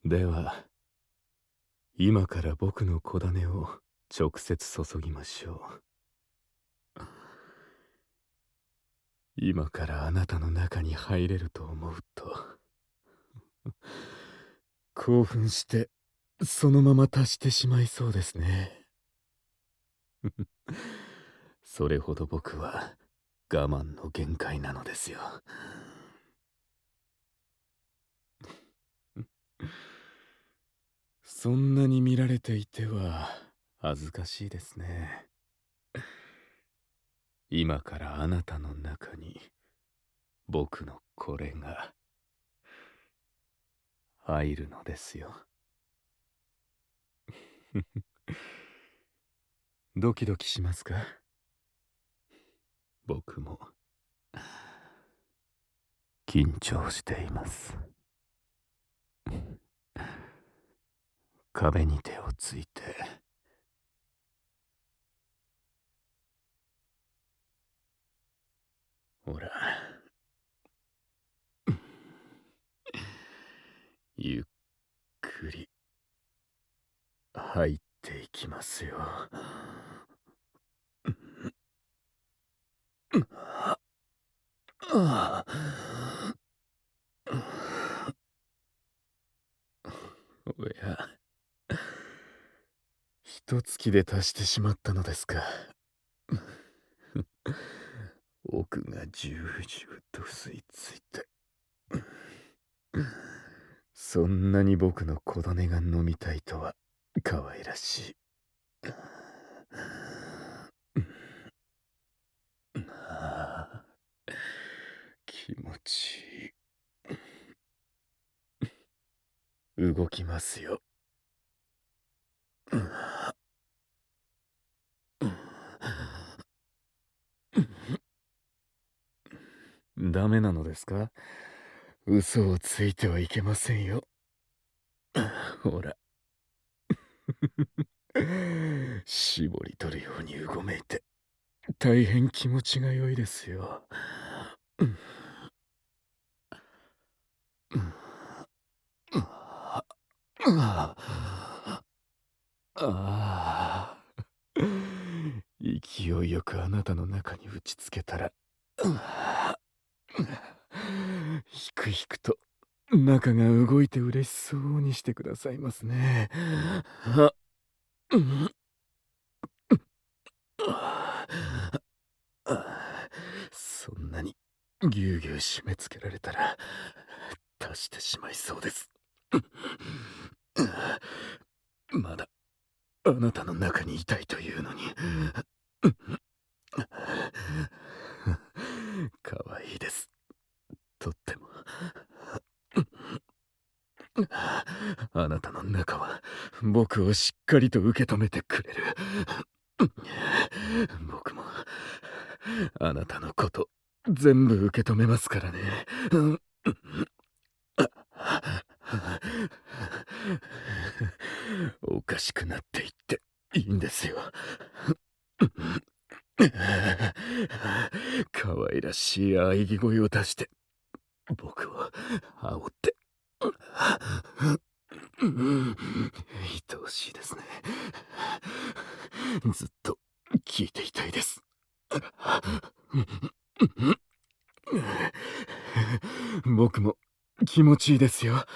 では、今から僕の小種を直接注ぎましょう。今からあなたの中に入れると思うと、興奮してそのまま達してしまいそうですね。それほど僕は我慢の限界なのですよ。そんなに見られていては恥ずかしいですね。今からあなたの中に僕のこれが入るのですよ。ドキドキしますか？僕も緊張しています。壁に手をついて、ほら、ゆっくり入っていきますよ。おや、一月で達してしまったのですか。奥がじゅうじゅうと吸い付いて、そんなに僕の小種が飲みたいとは可愛らしい。気持ちいい。動きますよ。ダメなのですか？嘘をついてはいけませんよ。ほら。絞り取るようにうごめいて、大変気持ちが良いですよ。ああ、勢いよくあなたの中に打ちつけたら、ひくひくと中が動いて嬉しそうにしてくださいますね。あ、そんなにぎゅうぎゅう締め付けられたら足してしまいそうです。まだあなたの中にいたいというのに。かわいいです。とっても。あなたの中は僕をしっかりと受け止めてくれる。僕もあなたのこと全部受け止めますからね。おかしくなっていっていいんですよ。可愛らしい喘ぎ声を出して僕を煽って。愛おしいですね。ずっと聞いていたいです。僕も気持ちいいですよ。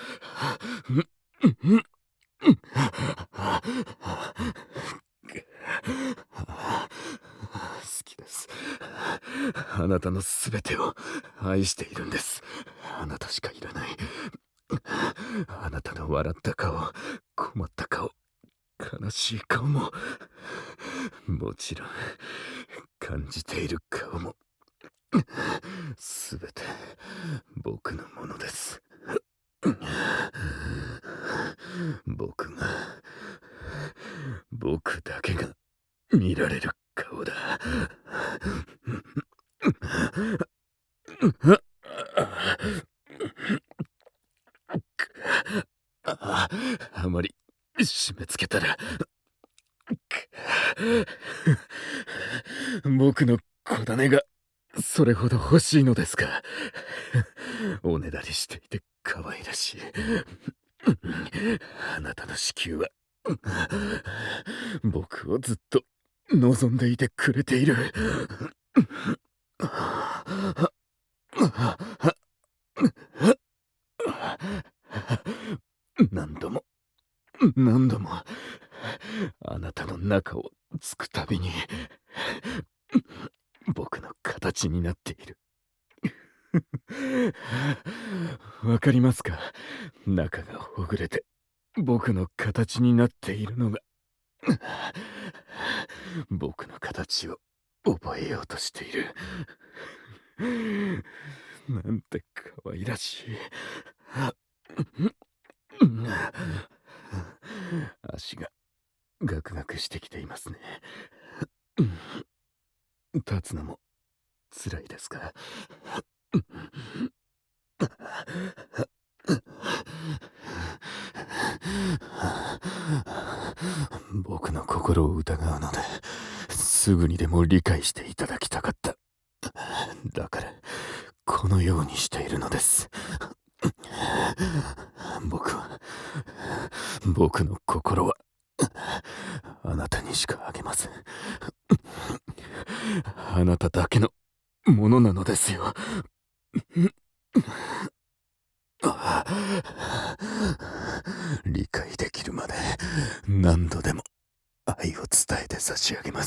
好きです。あなたのすべてを愛しているんです。あなたしかいらない。あなたの笑った顔、困った顔、悲しい顔も、もちろん感じている顔も、すべて僕のものです。僕が、僕だけが見られる顔だ。あまり締め付けたら僕の小種がそれほど欲しいのですか？おねだりしていて可愛らしい。 あなたの子宮は僕をずっと望んでいてくれている。何度も何度もあなたの中をつくたびに僕の形になっている。わかりますか？中がほぐれて僕の形になっているのが。僕の形を覚えようとしている。なんて可愛らしい。足がガクガクしてきていますね。立つのも辛いですか？僕の心を疑うのですぐにでも理解していただきたかった。だからこのようにしているのです。僕の心はあなたにしかあげません。あなただけのものなのですよ。理解できるまで何度でも愛を伝えて差し上げます。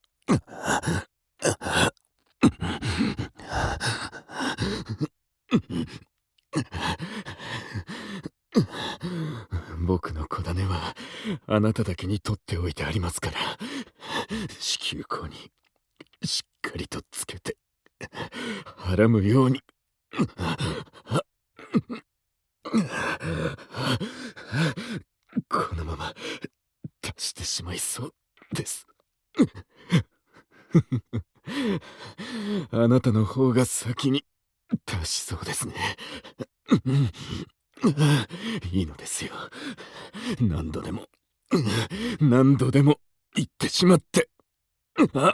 僕の子種はあなただけに取っておいてありますから、子宮口にしっかりとつけてはらむように。このまま出してしまいそうです。あなたの方が先に出しそうですね。いいのですよ。何度でも何度でも言ってしまって。あ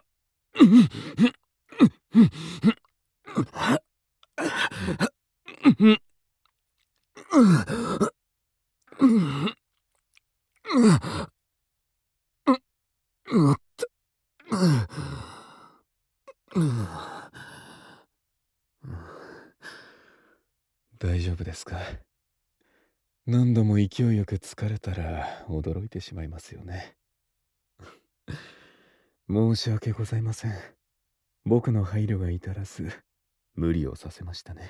おっと。大丈夫ですか？何度も勢いよく疲れたら驚いてしまいますよね。申し訳ございません。僕の配慮が至らず無理をさせましたね。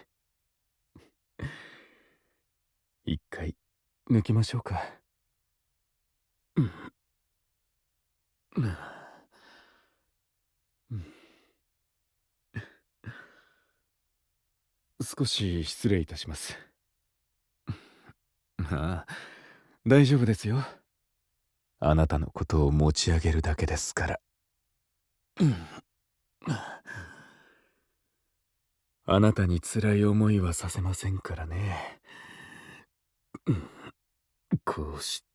一回抜きましょうか。少し失礼いたします。ああ、大丈夫ですよ。あなたのことを持ち上げるだけですから。あなたに辛い思いはさせませんからね。こうして。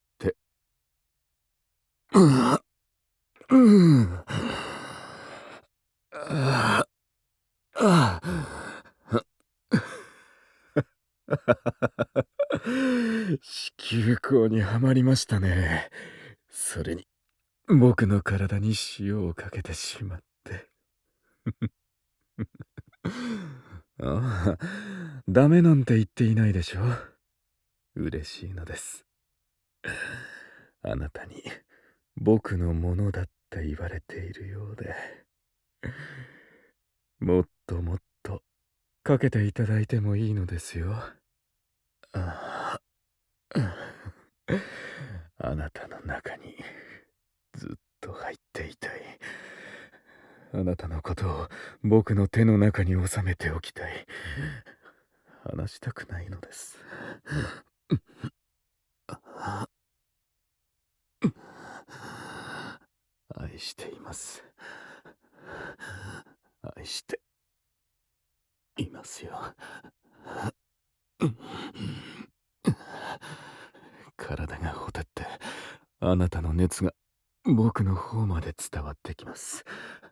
子宮口にはまりましたね。それに僕の体に塩をかけてしまって。ああ、ダメなんて言っていないでしょ。嬉しいのです。あなたに僕のものだって言われているようで。もっともっとかけていただいてもいいのですよ。ああなたの中にずっと入っていたい。あなたのことを僕の手の中に収めておきたい。話したくないのです。愛しています。愛していますよ。体がほてってあなたの熱が僕の方まで伝わってきます。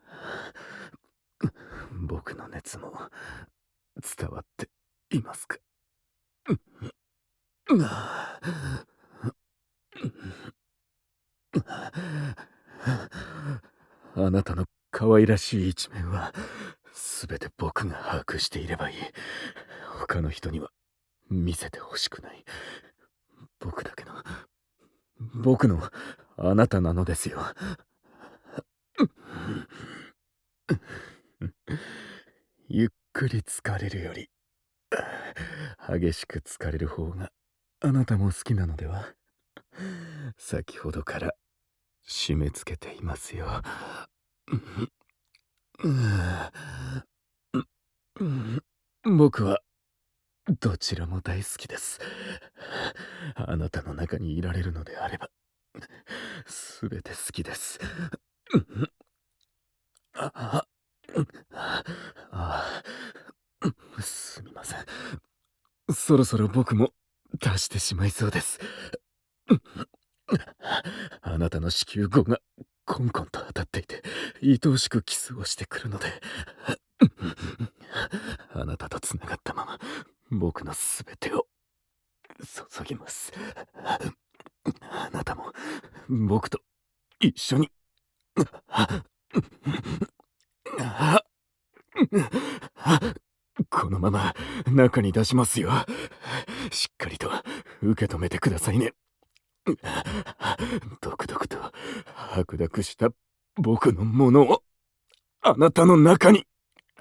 僕の熱も伝わっていますか？ あなたの可愛らしい一面は全て僕が把握していればいい。他の人には見せてほしくない。僕だけの、僕のあなたなのですよ。ゆっくり疲れるより激しく疲れる方があなたも好きなのでは。先ほどから締め付けていますよ。僕はどちらも大好きです。あなたの中にいられるのであればすべて好きです。ああ、すみません。そろそろ僕も出してしまいそうです。あなたの子宮口がコンコンと当たっていて愛おしくキスをしてくるので、あなたとつながったまま僕のすべてを注ぎます。あなたも僕と一緒に。このまま中に出しますよ。しっかりと受け止めてくださいね。ドクドクと白濁した僕のものをあなたの中に、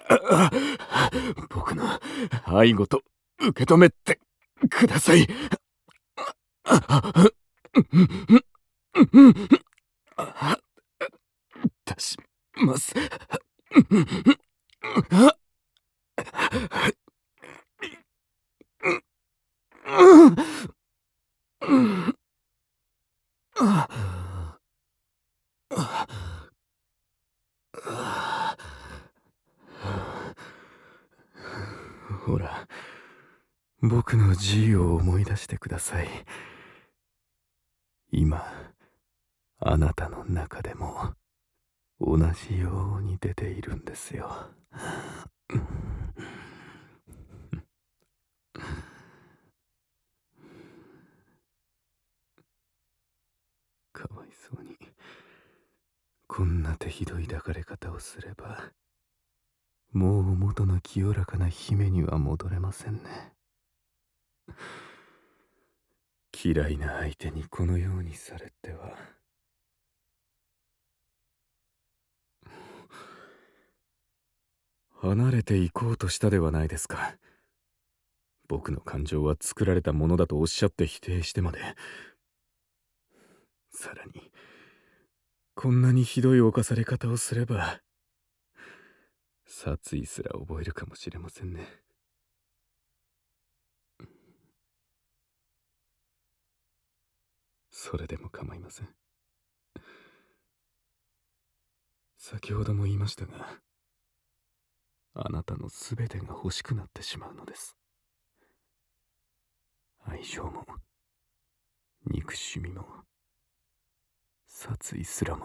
僕の愛ごと受け止めてください。出します。ほら、僕の自由を思い出してください。今、あなたの中でも同じように出ているんですよ。かわいそうに。こんな手ひどい抱かれ方をすれば、もう元の清らかな姫には戻れませんね。嫌いな相手にこのようにされては。離れていこうとしたではないですか。僕の感情は作られたものだとおっしゃって否定してまで。さらに、こんなにひどい犯され方をすれば、殺意すら覚えるかもしれませんね。それでも構いません。先ほども言いましたが、あなたの全てが欲しくなってしまうのです。愛情も、憎しみも、殺意すらも。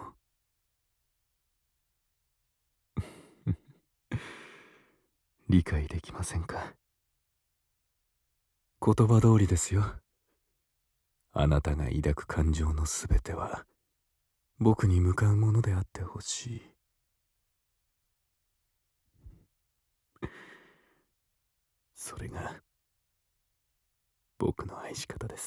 理解できませんか？言葉通りですよ。あなたが抱く感情のすべては僕に向かうものであってほしい。それが僕の愛し方です。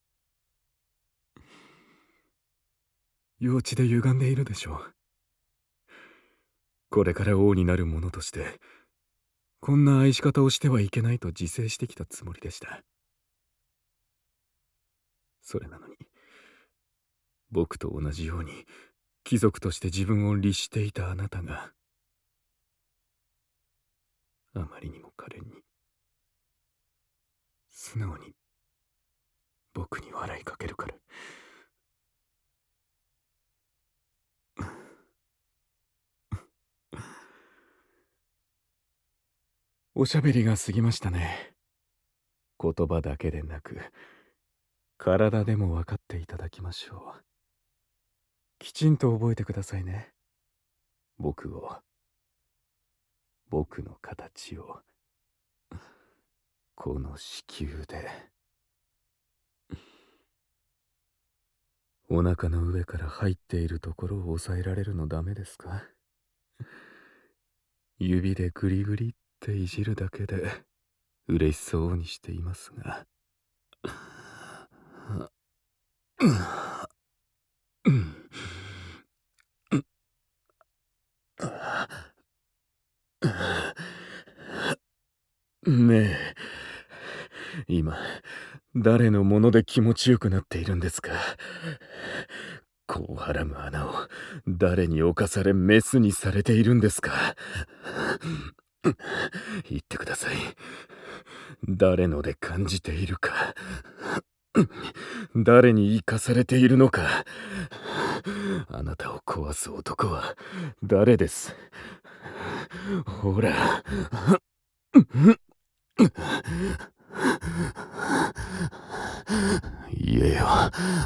幼稚で歪んでいるでしょう。これから王になる者としてこんな愛し方をしてはいけないと自制してきたつもりでした。それなのに僕と同じように貴族として自分を律していたあなたがあまりにも可憐に素直に僕に笑いかけるから。おしゃべりが過ぎましたね。言葉だけでなく体でも分かっていただきましょう。きちんと覚えてくださいね。僕を、僕の形を、この子宮でお腹の上から入っているところを押さえられるのダメですか？指でグリグリっていじるだけで嬉しそうにしていますが。ねえ、今誰のもので気持ちよくなっているんですか？こうはらむ穴を誰に侵されメスにされているんですか？言ってください。誰ので感じているか、誰に生かされているのか。あなたを壊す男は誰です？ほら。言えよ。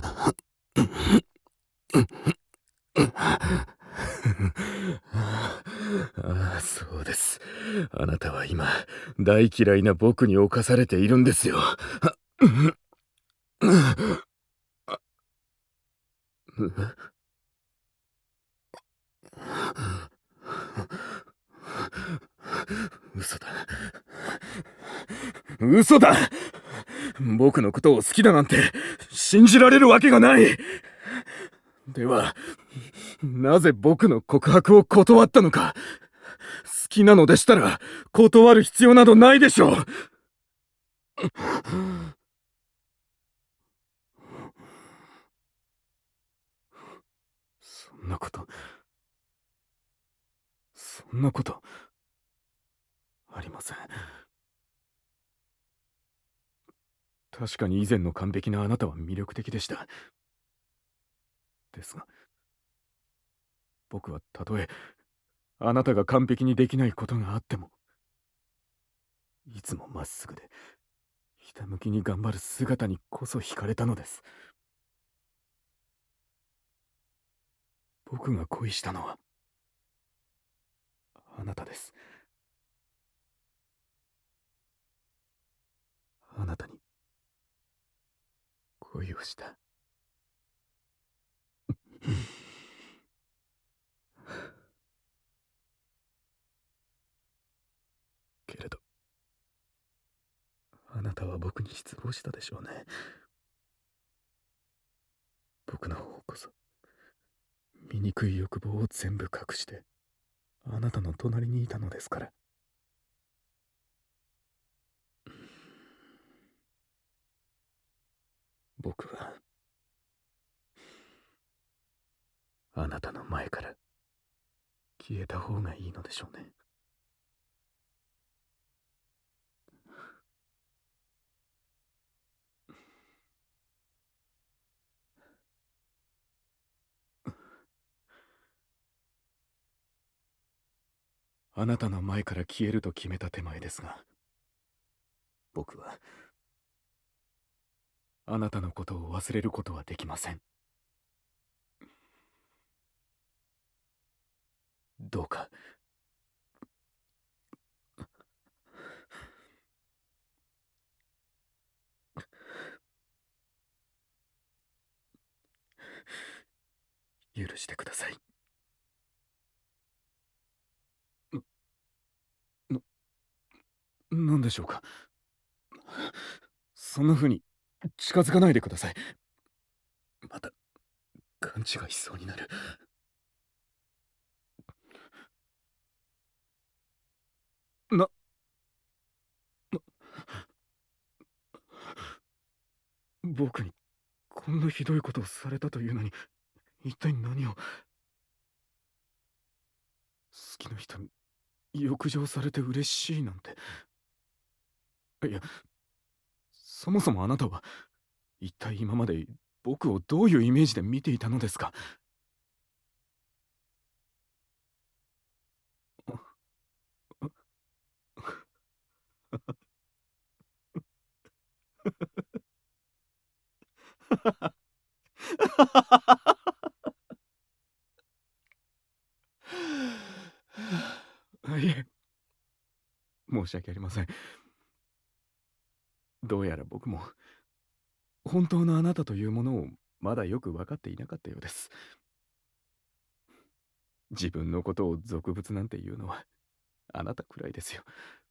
ああ、そうです。あなたは今、大嫌いな僕に侵されているんですよ。嘘だ。嘘だ。僕のことを好きだなんて信じられるわけがない。では、なぜ僕の告白を断ったのか。好きなのでしたら断る必要などないでしょう。そんなこと、そんなことありません。確かに以前の完璧なあなたは魅力的でした。ですが、僕はたとえあなたが完璧にできないことがあっても、いつもまっすぐでひたむきに頑張る姿にこそ惹かれたのです。僕が恋したのはあなたです。あなたに恋をした。けれど、あなたは僕に失望したでしょうね。僕の方こそ、醜い欲望を全部隠して、あなたの隣にいたのですから。僕は、あなたの前から消えた方がいいのでしょうね。あなたの前から消えると決めた手前ですが、僕は、あなたのことを忘れることはできません。どうか、許してください。な、なんでしょうか。そんな風に近づかないでください。また勘違いしそうになる。な、僕にこんなひどいことをされたというのに、一体何を。好きな人に欲情されて嬉しいなんて。いや、そもそもあなたは一体今まで僕をどういうイメージで見ていたのですか。いえ、申し訳ありません。どうやら僕も本当のあなたというものをまだよく分かっていなかったようです。自分のことを俗物なんて言うのはあなたくらいですよ。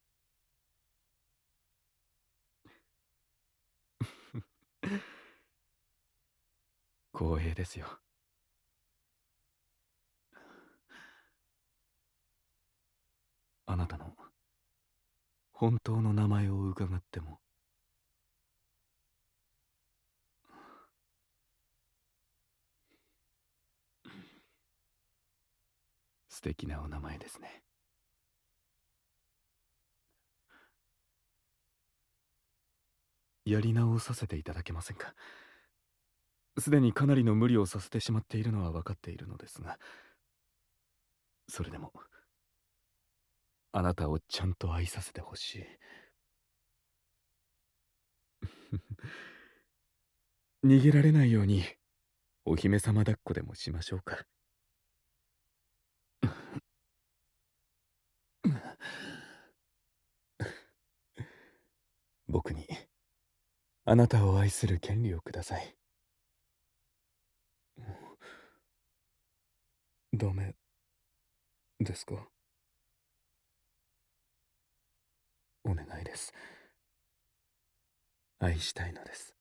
光栄ですよ。あなたの本当の名前を伺っても？素敵なお名前ですね。やり直させていただけませんか？すでにかなりの無理をさせてしまっているのは分かっているのですが、それでもあなたをちゃんと愛させてほしい。逃げられないようにお姫様抱っこでもしましょうか。僕にあなたを愛する権利をください。ダメですか？お願いです。愛したいのです。